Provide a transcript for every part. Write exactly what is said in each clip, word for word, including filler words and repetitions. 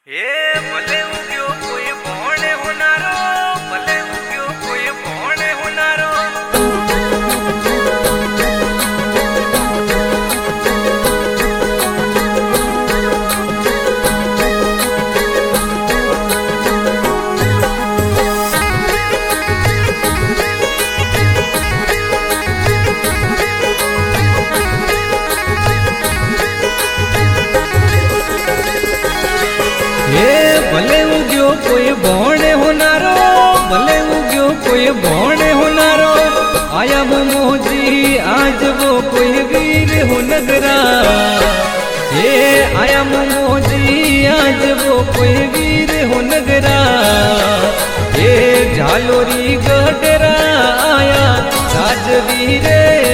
हे भले उग्यो कोई भोणे होनारो, भले उग्यो कोई भोणे होनारो। भले उग्यो कोई भोणे होनारो, भले उग्यो कोई भोणे होनारो। आया वो मोजी आज वो कोई वीर हो नगरा। ये आया वो मोजी आज वो कोई वीर हो नगरा। ये झालोरी गडरा आया राजवीरे।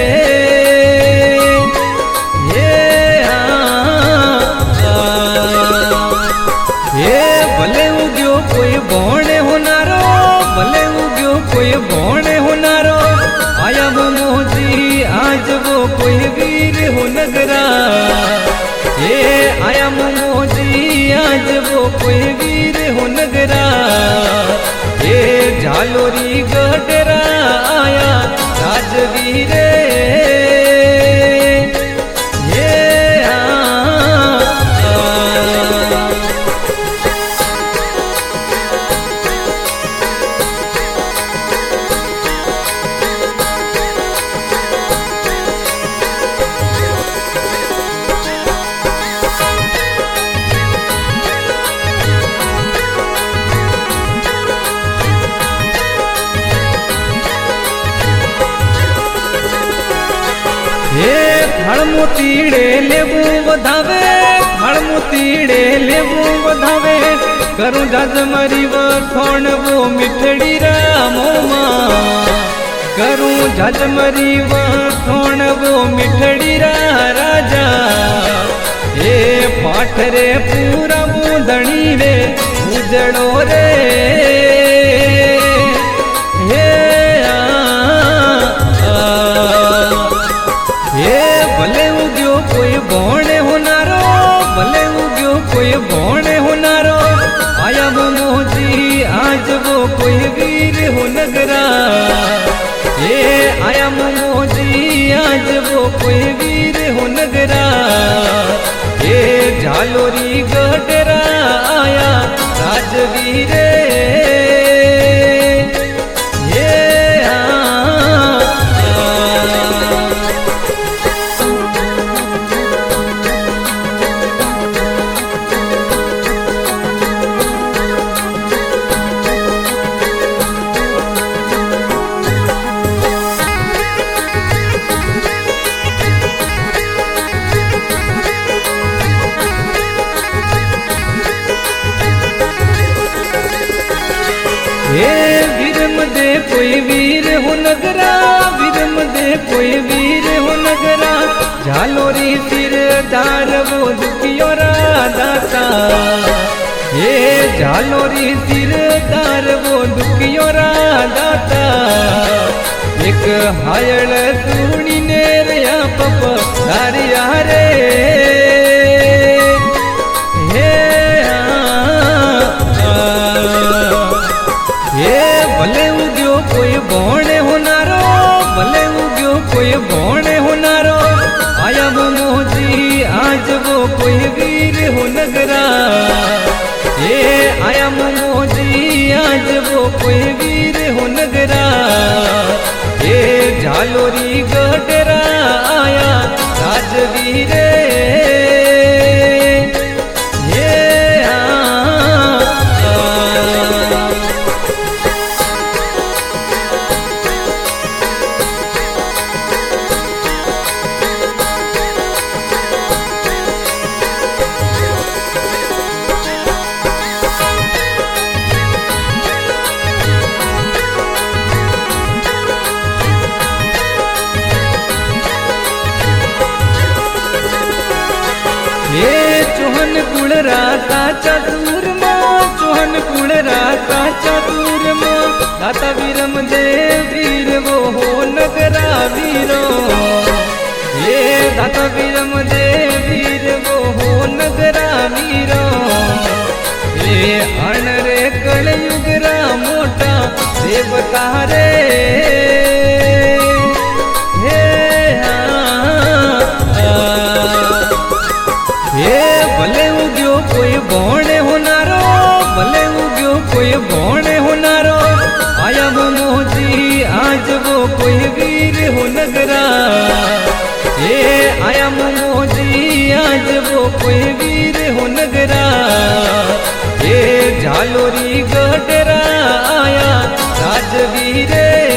भले उग्यो कोई भोणे होनारो, भले उग्यो कोई भोणे होनारो। आया वो मोजी आज वो कोई वीर हो नगरा। ये आया वो मोजी आज वो कोई वीर हो नगरा। ये झालोरी गडरा आया राजवीरे। हे फळमुतीड़े लेबू वधावे, फळमुतीड़े लेबू वधावे। करूं जज मरी वठोण वो मिठड़ी रामो मां। करूं जज मरी वठोण वो मिठड़ी रा राजा। हे पाठ रे पूरा मुंदणी रे उजड़ो रे। भले उग्यो कोई भोणे होनारो, भले उग्यो कोई भोणे होनारो। आया वो मोजी आज वो कोई वीर हो नगरा। ये आया वो मोजी आज वो कोई वीर हो नगरा। ये झालोरी गडरा आया राजवीरे। हे वीरम दे कोई वीर हो नगरा, वीरम दे कोई वीर हो नगरा। झालोरी सिरदार वो दुखियो रा दाता। हे झालोरी सिरदार वो दुखियो रा दाता। एक हायल सुनी ने रया पप धारिया रे। भले उग्यो कोई भोणे होनारो, भले उग्यो कोई भोणे होनारो। आया वो मोजी आज वो कोई वीर हो नगरा। ये आया वो मोजी आज वो कोई वीर हो नगरा। ये झालोरी गडरा आया राजवीरे। ये चौहन कुल राता चतुर मां, चौहन कुल राता चतुर मां। दाता वीरम दे वीर वो हो नगरा वीरो। ये दाता वीरम दे वीर वो हो नगरा वीरो। देवता रे हे हे भले उग्यो कोई बोणे होनारो भले उग्यो कोई बोणे होनारो आया मोमोजी आज वो कोई वीर हो नगरा हे आया मोमोजी आज वो कोई वीर हो नगरा हे झालोरी गडरा आया राजवीर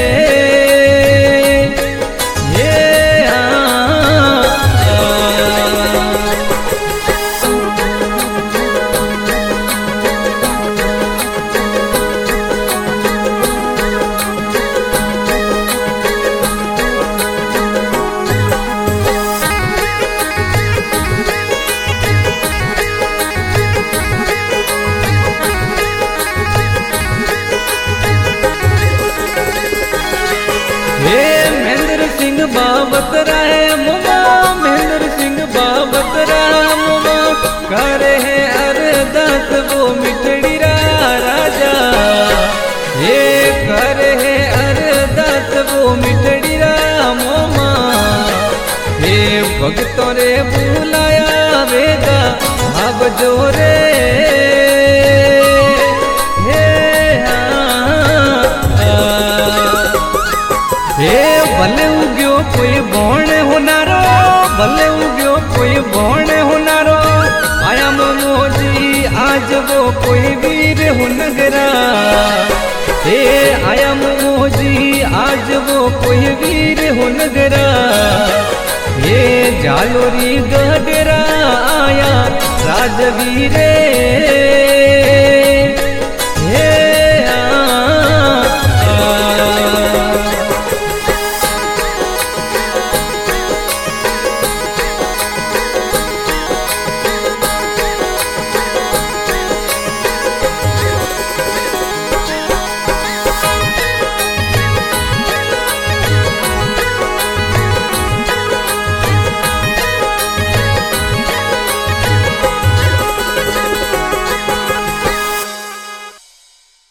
बाबत राय मुमा महेंद्र सिंह बाबत राय मुमा करे है अरदास वो मिठड़ी रा राजा ये करे है अरदास वो मिठड़ी रा मोमा हे भक्तों रे बुलाया वेदा भाव जोरे भले उग्यो कोई बोणे होनारो भले उग्यो कोई बोणे होनारो आया मोमोजी आज वो कोई वीर हो नगरा हे आया मोमोजी आज वो कोई वीर हो नगरा हे झालोरी गडरा आया राजवीरे।